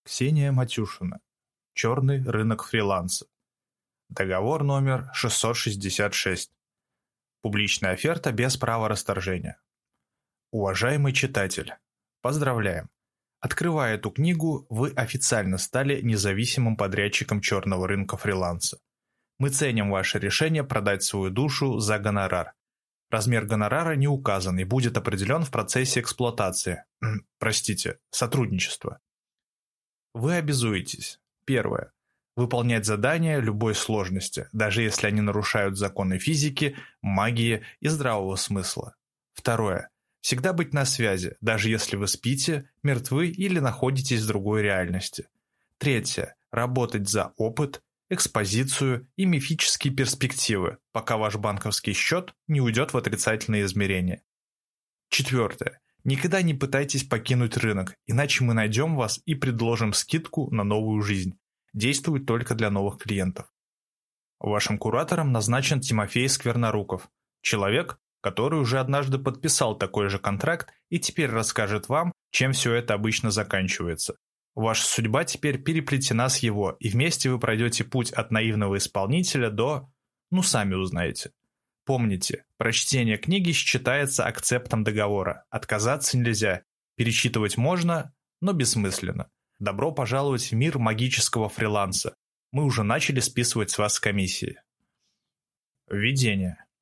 Ксения Матюшина. Черный рынок фриланса. Договор номер 666. Публичная оферта без права расторжения. Уважаемый читатель, поздравляем! Открывая эту книгу, вы официально стали независимым подрядчиком черного рынка фриланса. Мы ценим ваше решение продать свою душу за гонорар. Размер гонорара не указан и будет определен в процессе эксплуатации. Сотрудничества. Вы обязуетесь. Первое. Выполнять задания любой сложности, даже если они нарушают законы физики, магии и здравого смысла. Второе. Всегда быть на связи, даже если вы спите, мертвы или находитесь в другой реальности. Третье. Работать за опыт, экспозицию и мифические перспективы, пока ваш банковский счет не уйдет в отрицательные измерения. Четвертое. Никогда не пытайтесь покинуть рынок, иначе мы найдем вас и предложим скидку на новую жизнь. Действует только для новых клиентов. Вашим куратором назначен Тимофей Скверноруков, человек, который уже однажды подписал такой же контракт и теперь расскажет вам, чем все это обычно заканчивается. Ваша судьба теперь переплетена с его, и вместе вы пройдете путь от наивного исполнителя до... сами узнаете. Помните, прочтение книги считается акцептом договора, отказаться нельзя, перечитывать можно, но бессмысленно. Добро пожаловать в мир магического фриланса. Мы уже начали списывать с вас комиссии. Введение.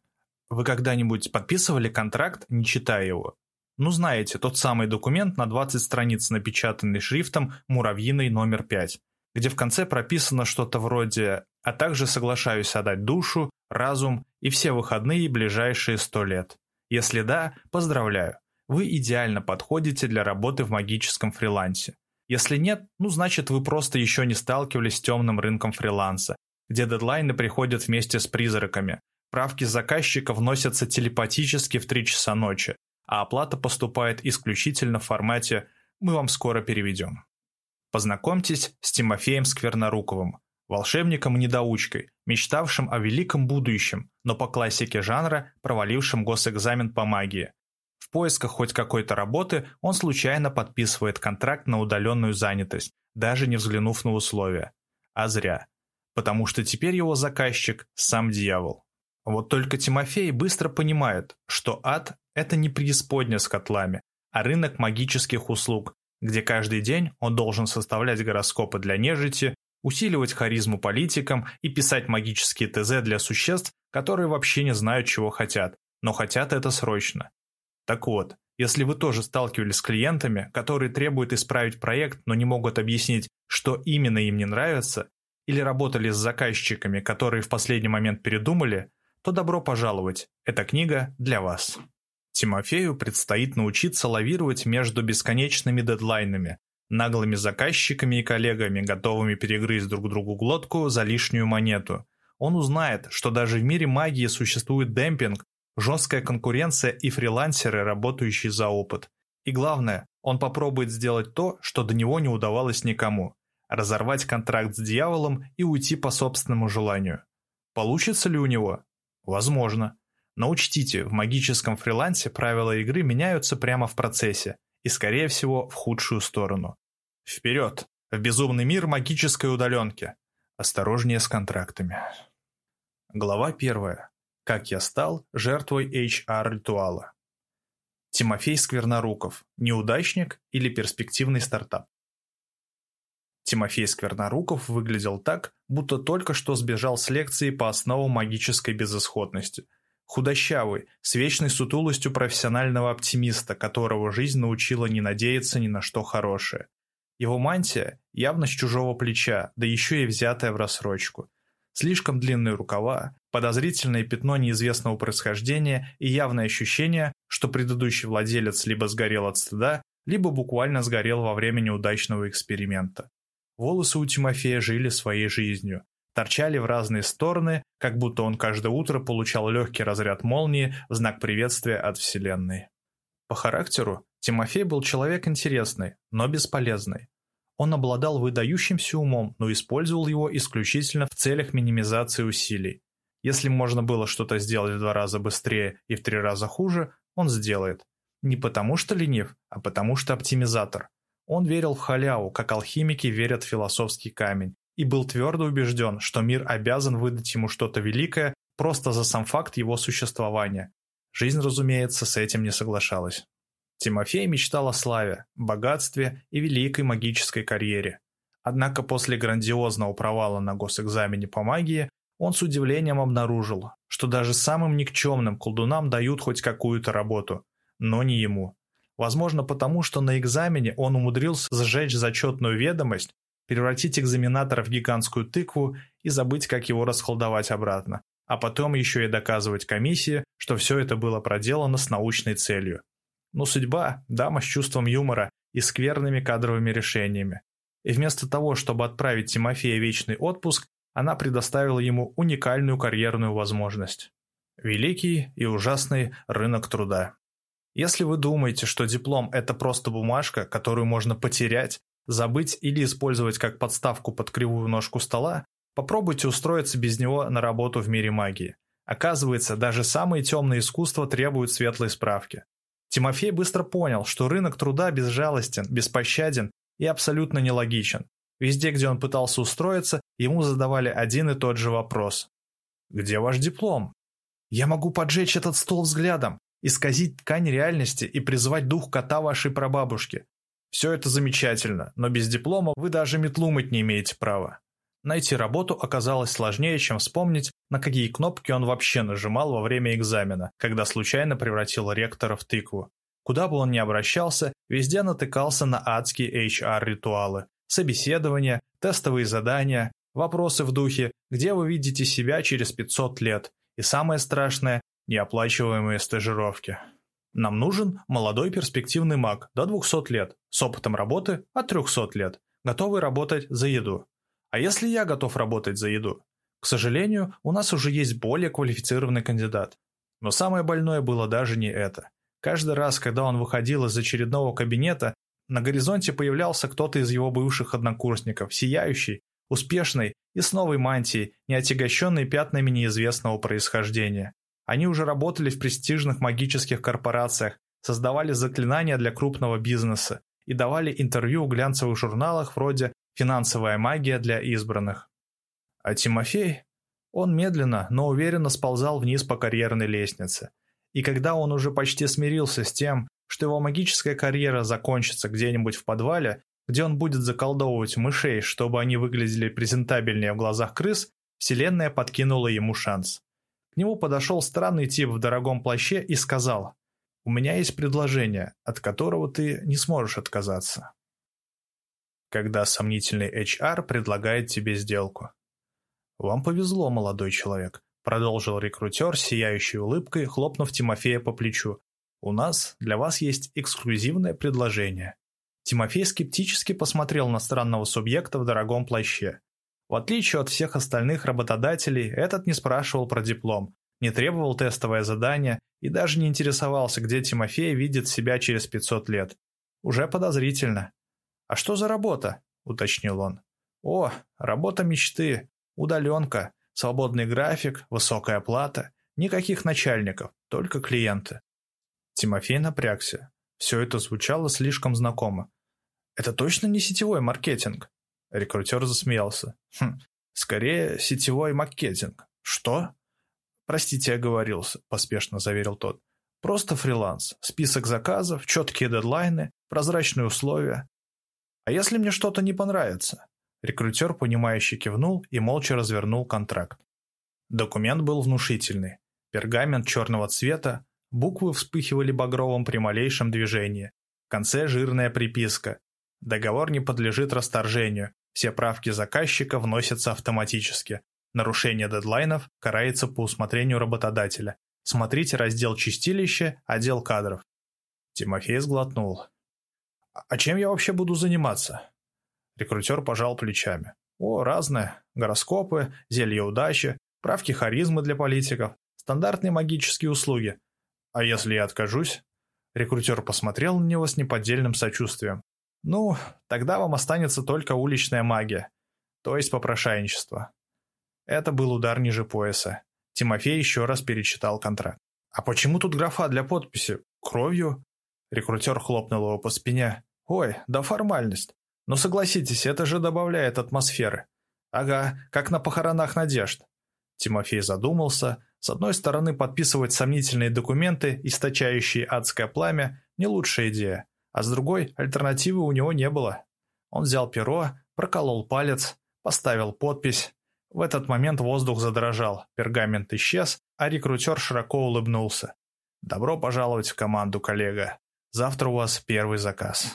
Вы когда-нибудь подписывали контракт, не читая его? Знаете, тот самый документ на 20 страниц, напечатанный шрифтом муравьиной номер 5, где в конце прописано что-то вроде «а также соглашаюсь отдать душу, разум и все выходные ближайшие 100 лет». Если да, поздравляю, вы идеально подходите для работы в магическом фрилансе. Если нет, значит вы просто еще не сталкивались с темным рынком фриланса, где дедлайны приходят вместе с призраками, правки заказчика вносятся телепатически в 3 часа ночи, а оплата поступает исключительно в формате «мы вам скоро переведем». Познакомьтесь с Тимофеем Скверноруковым, волшебником-недоучкой, мечтавшим о великом будущем, но по классике жанра провалившим госэкзамен по магии. В поисках хоть какой-то работы он случайно подписывает контракт на удаленную занятость, даже не взглянув на условия. А зря. Потому что теперь его заказчик – сам дьявол. Вот только Тимофей быстро понимает, что ад – это не преисподня с котлами, а рынок магических услуг, где каждый день он должен составлять гороскопы для нежити, усиливать харизму политикам и писать магические ТЗ для существ, которые вообще не знают, чего хотят, но хотят это срочно. Так вот, если вы тоже сталкивались с клиентами, которые требуют исправить проект, но не могут объяснить, что именно им не нравится, или работали с заказчиками, которые в последний момент передумали, то добро пожаловать, эта книга для вас. Тимофею предстоит научиться лавировать между бесконечными дедлайнами, наглыми заказчиками и коллегами, готовыми перегрызть друг другу глотку за лишнюю монету. Он узнает, что даже в мире магии существует демпинг, жесткая конкуренция и фрилансеры, работающие за опыт. И главное, он попробует сделать то, что до него не удавалось никому – разорвать контракт с дьяволом и уйти по собственному желанию. Получится ли у него? Возможно. Но учтите, в магическом фрилансе правила игры меняются прямо в процессе и, скорее всего, в худшую сторону. Вперед! В безумный мир магической удаленки. Осторожнее с контрактами. Глава 1. Как я стал жертвой HR-ритуала. Тимофей Скверноруков. Неудачник или перспективный стартап? Тимофей Скверноруков выглядел так, будто только что сбежал с лекции по основам магической безысходности. Худощавый, с вечной сутулостью профессионального оптимиста, которого жизнь научила не надеяться ни на что хорошее. Его мантия явно с чужого плеча, да еще и взятая в рассрочку. Слишком длинные рукава, подозрительное пятно неизвестного происхождения и явное ощущение, что предыдущий владелец либо сгорел от стыда, либо буквально сгорел во время неудачного эксперимента. Волосы у Тимофея жили своей жизнью, торчали в разные стороны, как будто он каждое утро получал легкий разряд молнии в знак приветствия от Вселенной. По характеру Тимофей был человек интересный, но бесполезный. Он обладал выдающимся умом, но использовал его исключительно в целях минимизации усилий. Если можно было что-то сделать в 2 раза быстрее и в 3 раза хуже, он сделает. Не потому что ленив, а потому что оптимизатор. Он верил в халяву, как алхимики верят в философский камень, и был твердо убежден, что мир обязан выдать ему что-то великое просто за сам факт его существования. Жизнь, разумеется, с этим не соглашалась. Тимофей мечтал о славе, богатстве и великой магической карьере. Однако после грандиозного провала на госэкзамене по магии он с удивлением обнаружил, что даже самым никчемным колдунам дают хоть какую-то работу, но не ему. Возможно, потому что на экзамене он умудрился сжечь зачетную ведомость, превратить экзаменатора в гигантскую тыкву и забыть, как его расколдовать обратно, а потом еще и доказывать комиссии, что все это было проделано с научной целью. Но судьба – дама с чувством юмора и скверными кадровыми решениями. И вместо того, чтобы отправить Тимофея в вечный отпуск, она предоставила ему уникальную карьерную возможность. Великий и ужасный рынок труда. Если вы думаете, что диплом – это просто бумажка, которую можно потерять, забыть или использовать как подставку под кривую ножку стола, попробуйте устроиться без него на работу в мире магии. Оказывается, даже самые темные искусства требуют светлой справки. Тимофей быстро понял, что рынок труда безжалостен, беспощаден и абсолютно нелогичен. Везде, где он пытался устроиться, ему задавали один и тот же вопрос. «Где ваш диплом?» «Я могу поджечь этот стол взглядом, исказить ткань реальности и призвать дух кота вашей прабабушки. Все это замечательно, но без диплома вы даже метлу мыть не имеете права». Найти работу оказалось сложнее, чем вспомнить, на какие кнопки он вообще нажимал во время экзамена, когда случайно превратил ректора в тыкву. Куда бы он ни обращался, везде натыкался на адские HR-ритуалы, собеседования, тестовые задания, вопросы в духе «Где вы видите себя через 500 лет?» и самое страшное – неоплачиваемые стажировки. Нам нужен молодой перспективный маг до 200 лет, с опытом работы от 300 лет, готовый работать за еду. А если я готов работать за еду? К сожалению, у нас уже есть более квалифицированный кандидат. Но самое больное было даже не это. Каждый раз, когда он выходил из очередного кабинета, на горизонте появлялся кто-то из его бывших однокурсников, сияющий, успешный и с новой мантией, не отягощенный пятнами неизвестного происхождения. Они уже работали в престижных магических корпорациях, создавали заклинания для крупного бизнеса и давали интервью в глянцевых журналах вроде «Финансовая магия для избранных». А Тимофей? Он медленно, но уверенно сползал вниз по карьерной лестнице. И когда он уже почти смирился с тем, что его магическая карьера закончится где-нибудь в подвале, где он будет заколдовывать мышей, чтобы они выглядели презентабельнее в глазах крыс, вселенная подкинула ему шанс. К нему подошел странный тип в дорогом плаще и сказал: «У меня есть предложение, от которого ты не сможешь отказаться». Когда сомнительный HR предлагает тебе сделку. «Вам повезло, молодой человек», — продолжил рекрутер с сияющей улыбкой, хлопнув Тимофея по плечу. «У нас для вас есть эксклюзивное предложение». Тимофей скептически посмотрел на странного субъекта в дорогом плаще. В отличие от всех остальных работодателей, этот не спрашивал про диплом, не требовал тестовое задание и даже не интересовался, где Тимофей видит себя через 500 лет. Уже подозрительно. «А что за работа?» – уточнил он. «О, работа мечты, удаленка, свободный график, высокая оплата, никаких начальников, только клиенты». Тимофей напрягся. Все это звучало слишком знакомо. «Это точно не сетевой маркетинг?» Рекрутер засмеялся. «Скорее, сетевой маркетинг». «Что?» «Простите, оговорился», – поспешно заверил тот. «Просто фриланс, список заказов, четкие дедлайны, прозрачные условия». «А если мне что-то не понравится?» Рекрутер, понимающе кивнул и молча развернул контракт. Документ был внушительный. Пергамент черного цвета, буквы вспыхивали багровым при малейшем движении. В конце жирная приписка. Договор не подлежит расторжению. Все правки заказчика вносятся автоматически. Нарушение дедлайнов карается по усмотрению работодателя. Смотрите раздел «Чистилище», отдел кадров. Тимофей сглотнул. «А чем я вообще буду заниматься?» Рекрутер пожал плечами. «О, разное. Гороскопы, зелья удачи, правки харизмы для политиков, стандартные магические услуги. А если я откажусь?» Рекрутер посмотрел на него с неподдельным сочувствием. «Ну, тогда вам останется только уличная магия, то есть попрошайничество». Это был удар ниже пояса. Тимофей еще раз перечитал контракт. «А почему тут графа для подписи? Кровью?» Рекрутер хлопнул его по спине. Ой, да формальность. Но согласитесь, это же добавляет атмосферы. Ага, как на похоронах надежд. Тимофей задумался. С одной стороны, подписывать сомнительные документы, источающие адское пламя, не лучшая идея. А с другой, альтернативы у него не было. Он взял перо, проколол палец, поставил подпись. В этот момент воздух задрожал, пергамент исчез, а рекрутер широко улыбнулся. «Добро пожаловать в команду, коллега. Завтра у вас первый заказ».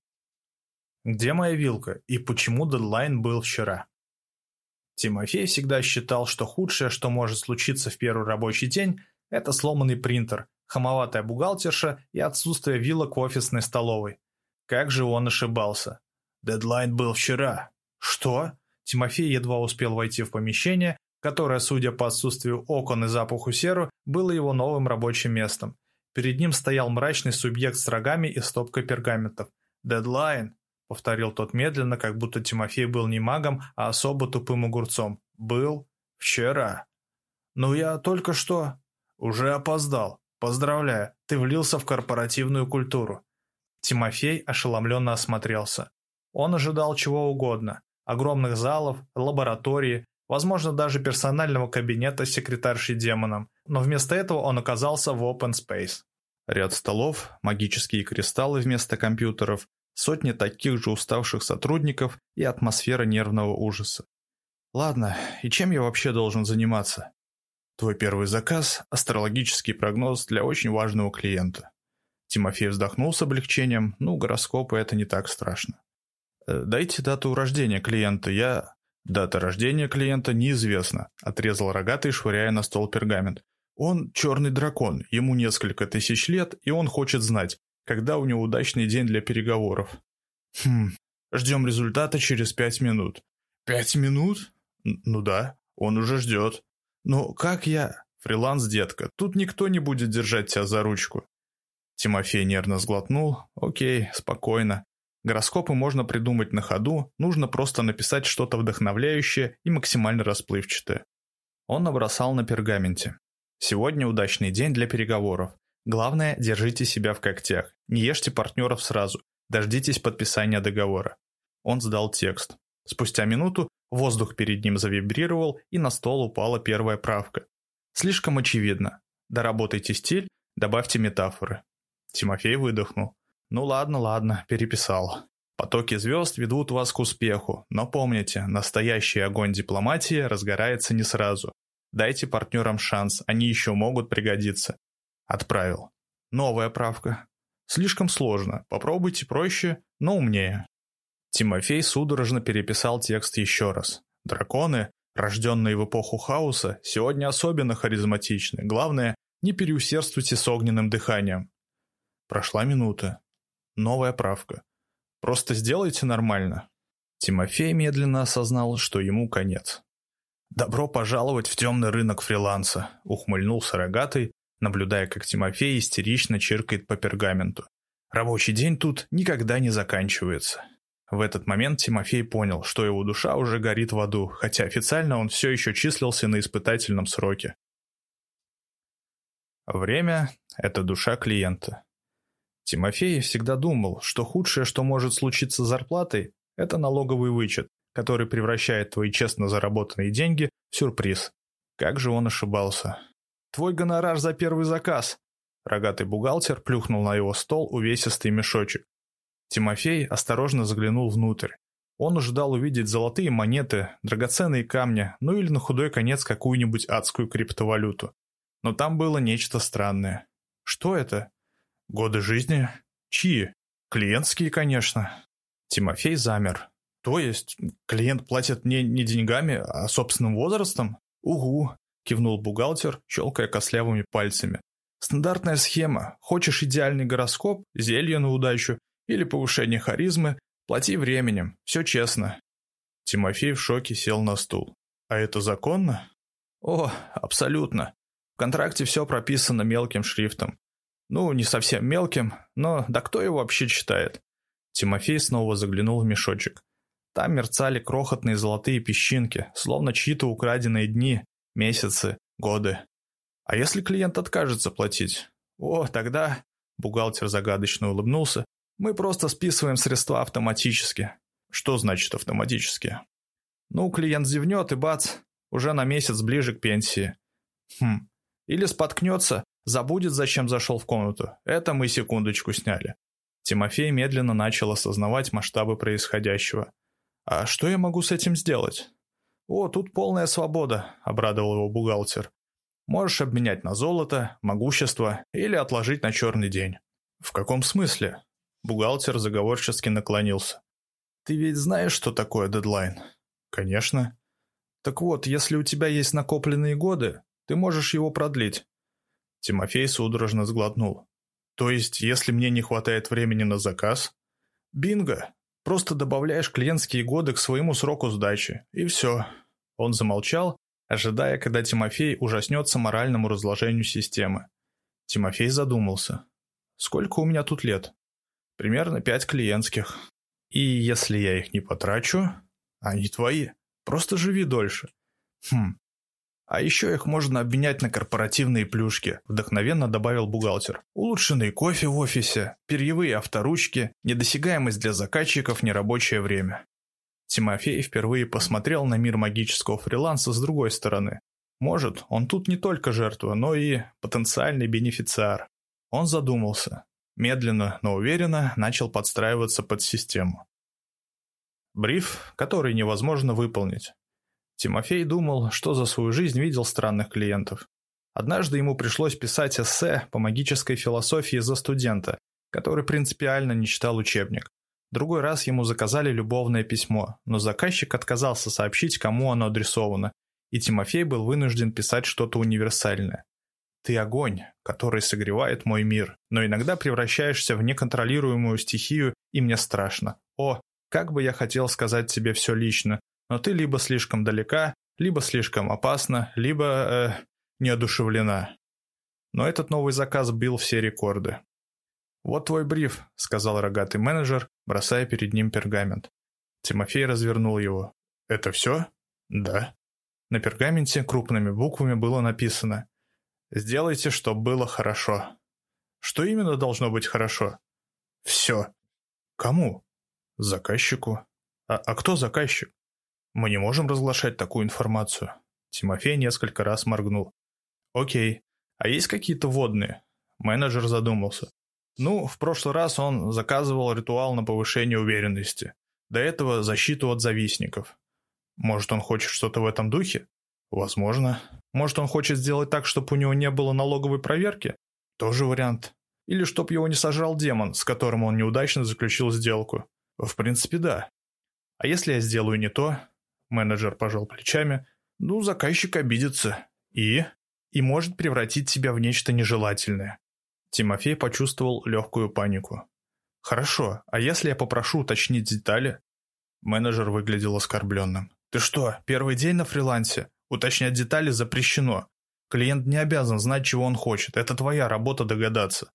Где моя вилка и почему дедлайн был вчера? Тимофей всегда считал, что худшее, что может случиться в первый рабочий день, это сломанный принтер, хамоватая бухгалтерша и отсутствие вилок в офисной столовой. Как же он ошибался. Дедлайн был вчера. Что? Тимофей едва успел войти в помещение, которое, судя по отсутствию окон и запаху серы, было его новым рабочим местом. Перед ним стоял мрачный субъект с рогами и стопкой пергаментов. «Дедлайн», — повторил тот медленно, как будто Тимофей был не магом, а особо тупым огурцом. «Был вчера». «Ну я только что...» «Уже опоздал. Поздравляю, ты влился в корпоративную культуру». Тимофей ошеломленно осмотрелся. Он ожидал чего угодно. Огромных залов, лаборатории, возможно, даже персонального кабинета с секретаршей-демоном, но вместо этого он оказался в open space. Ряд столов, магические кристаллы вместо компьютеров, сотни таких же уставших сотрудников и атмосфера нервного ужаса. Ладно, и чем я вообще должен заниматься? Твой первый заказ – астрологический прогноз для очень важного клиента. Тимофей вздохнул с облегчением, гороскопы – это не так страшно. «Дайте дату рождения клиента, «Дата рождения клиента неизвестна», – отрезал рогатый, швыряя на стол пергамент. «Он черный дракон, ему несколько тысяч лет, и он хочет знать, когда у него удачный день для переговоров». Ждем результата через 5 минут». 5 минут? Ну да, он уже ждет. Но как я? Фриланс, детка, тут никто не будет держать тебя за ручку». Тимофей нервно сглотнул. «Окей, спокойно. Гороскопы можно придумать на ходу, нужно просто написать что-то вдохновляющее и максимально расплывчатое». Он набросал на пергаменте. «Сегодня удачный день для переговоров. Главное, держите себя в когтях, не ешьте партнеров сразу, дождитесь подписания договора». Он сдал текст. Спустя минуту воздух перед ним завибрировал, и на стол упала первая правка. «Слишком очевидно. Доработайте стиль, добавьте метафоры». Тимофей выдохнул. «Ну ладно, переписал. Потоки звезд ведут вас к успеху, но помните, настоящий огонь дипломатии разгорается не сразу. Дайте партнерам шанс, они еще могут пригодиться». Отправил. Новая правка. «Слишком сложно, попробуйте проще, но умнее». Тимофей судорожно переписал текст еще раз. Драконы, рожденные в эпоху хаоса, сегодня особенно харизматичны. Главное, не переусердствуйте с огненным дыханием. Прошла минута. Новая правка. Просто сделайте нормально. Тимофей медленно осознал, что ему конец. «Добро пожаловать в темный рынок фриланса», — ухмыльнулся рогатый, наблюдая, как Тимофей истерично чиркает по пергаменту. «Рабочий день тут никогда не заканчивается». В этот момент Тимофей понял, что его душа уже горит в аду, хотя официально он все еще числился на испытательном сроке. Время – это душа клиента. Тимофей всегда думал, что худшее, что может случиться с зарплатой, это налоговый вычет, который превращает твои честно заработанные деньги в сюрприз. Как же он ошибался. «Твой гонорар за первый заказ!» Рогатый бухгалтер плюхнул на его стол увесистый мешочек. Тимофей осторожно заглянул внутрь. Он ожидал увидеть золотые монеты, драгоценные камни, или на худой конец какую-нибудь адскую криптовалюту. Но там было нечто странное. Что это? Годы жизни? Чьи? Клиентские, конечно. Тимофей замер. То есть, клиент платит мне не деньгами, а собственным возрастом? Угу, кивнул бухгалтер, щелкая костлявыми пальцами. Стандартная схема. Хочешь идеальный гороскоп, зелье на удачу или повышение харизмы, плати временем, все честно. Тимофей в шоке сел на стул. А это законно? О, абсолютно. В контракте все прописано мелким шрифтом. Не совсем мелким, но да кто его вообще читает? Тимофей снова заглянул в мешочек. Там мерцали крохотные золотые песчинки, словно чьи-то украденные дни, месяцы, годы. А если клиент откажется платить? Тогда... Бухгалтер загадочно улыбнулся. Мы просто списываем средства автоматически. Что значит автоматически? Ну, клиент зевнет и бац, уже на месяц ближе к пенсии. Или споткнется, забудет, зачем зашел в комнату. Это мы секундочку сняли. Тимофей медленно начал осознавать масштабы происходящего. А что я могу с этим сделать? О, тут полная свобода, обрадовал его бухгалтер. Можешь обменять на золото, могущество или отложить на черный день. В каком смысле? Бухгалтер заговорчески наклонился. Ты ведь знаешь, что такое дедлайн? Конечно. Так вот, если у тебя есть накопленные годы, ты можешь его продлить. Тимофей судорожно сглотнул. То есть, если мне не хватает времени на заказ? Бинго! Просто добавляешь клиентские годы к своему сроку сдачи, и все. Он замолчал, ожидая, когда Тимофей ужаснется моральному разложению системы. Тимофей задумался. Сколько у меня тут лет? Примерно 5 клиентских. И если я их не потрачу, они твои. Просто живи дольше. А еще их можно обменять на корпоративные плюшки, вдохновенно добавил бухгалтер. Улучшенный кофе в офисе, перьевые авторучки, недосягаемость для заказчиков, нерабочее время. Тимофей впервые посмотрел на мир магического фриланса с другой стороны. Может, он тут не только жертва, но и потенциальный бенефициар. Он задумался. Медленно, но уверенно начал подстраиваться под систему. Бриф, который невозможно выполнить. Тимофей думал, что за свою жизнь видел странных клиентов. Однажды ему пришлось писать эссе по магической философии за студента, который принципиально не читал учебник. Другой раз ему заказали любовное письмо, но заказчик отказался сообщить, кому оно адресовано, и Тимофей был вынужден писать что-то универсальное. «Ты огонь, который согревает мой мир, но иногда превращаешься в неконтролируемую стихию, и мне страшно. О, как бы я хотел сказать тебе все лично, но ты либо слишком далека, либо слишком опасна, либо неодушевлена». Но этот новый заказ бил все рекорды. «Вот твой бриф», — сказал рогатый менеджер, бросая перед ним пергамент. Тимофей развернул его. «Это все?» «Да». На пергаменте крупными буквами было написано: «Сделайте, чтобы было хорошо». «Что именно должно быть хорошо?» «Все». «Кому?» «Заказчику». А кто заказчик?» «Мы не можем разглашать такую информацию». Тимофей несколько раз моргнул. «Окей. А есть какие-то вводные?» Менеджер задумался. «Ну, в прошлый раз он заказывал ритуал на повышение уверенности. До этого защиту от завистников. Может, он хочет что-то в этом духе? Возможно. Может, он хочет сделать так, чтобы у него не было налоговой проверки? Тоже вариант. Или чтобы его не сожрал демон, с которым он неудачно заключил сделку? В принципе, да. А если я сделаю не то?» Менеджер пожал плечами. «Ну, заказчик обидится. И может превратить тебя в нечто нежелательное». Тимофей почувствовал легкую панику. «Хорошо, а если я попрошу уточнить детали?» Менеджер выглядел оскорбленным. «Ты что, первый день на фрилансе? Уточнять детали запрещено. Клиент не обязан знать, чего он хочет. Это твоя работа догадаться».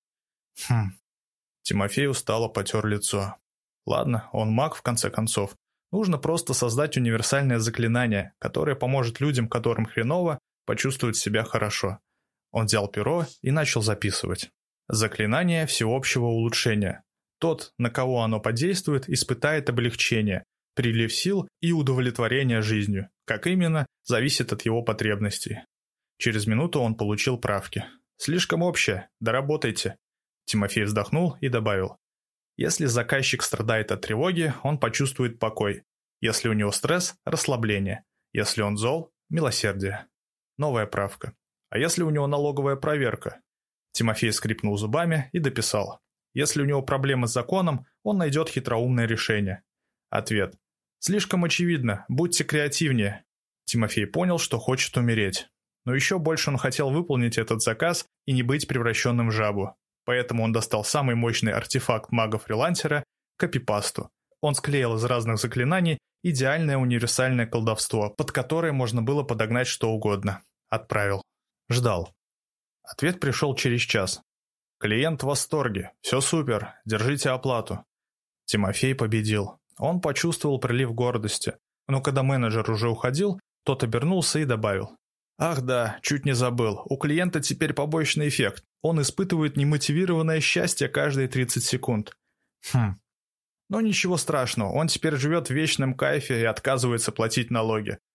Тимофей устало потер лицо. Ладно, он маг в конце концов. Нужно просто создать универсальное заклинание, которое поможет людям, которым хреново, почувствовать себя хорошо. Он взял перо и начал записывать. Заклинание всеобщего улучшения. Тот, на кого оно подействует, испытает облегчение, прилив сил и удовлетворение жизнью. Как именно, зависит от его потребностей. Через минуту он получил правки. «Слишком общее, доработайте». Тимофей вздохнул и добавил: «Если заказчик страдает от тревоги, он почувствует покой. Если у него стресс – расслабление. Если он зол – милосердие». Новая правка. «А если у него налоговая проверка?» Тимофей скрипнул зубами и дописал: «Если у него проблемы с законом, он найдет хитроумное решение». Ответ: «Слишком очевидно, будьте креативнее». Тимофей понял, что хочет умереть. Но еще больше он хотел выполнить этот заказ и не быть превращенным в жабу. Поэтому он достал самый мощный артефакт мага-фрилансера – копипасту. Он склеил из разных заклинаний идеальное универсальное колдовство, под которое можно было подогнать что угодно. Отправил. Ждал. Ответ пришел через час. «Клиент в восторге. Все супер. Держите оплату». Тимофей победил. Он почувствовал прилив гордости. Но когда менеджер уже уходил, тот обернулся и добавил: «Ах да, чуть не забыл. У клиента теперь побочный эффект. Он испытывает немотивированное счастье каждые 30 секунд». Ну ничего страшного, он теперь живет в вечном кайфе и отказывается платить налоги.